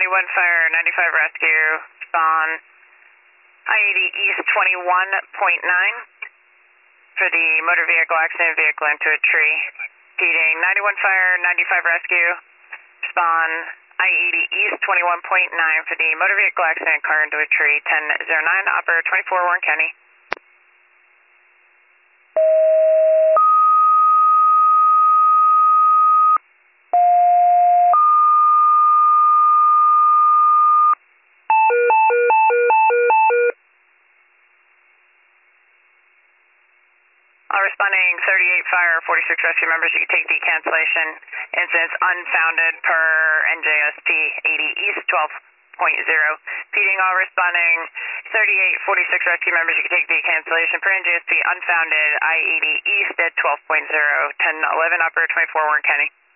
91 Fire, 95 Rescue, spawn I-80 East 21.9 for the motor vehicle accident, vehicle into a tree. Repeating, 91 Fire, 95 Rescue, spawn I-80 East 21.9 for the motor vehicle accident, car into a tree, 1009, operator 24, Warren County. All responding 38 Fire, 46 Rescue members, you can take the cancellation. Incidents unfounded per NJSP 80 East 12.0. Repeating, all responding 38, 46 Rescue members, you can take the cancellation per NJSP unfounded I-80 East at 12.0, 1011, operator 24, Warren County.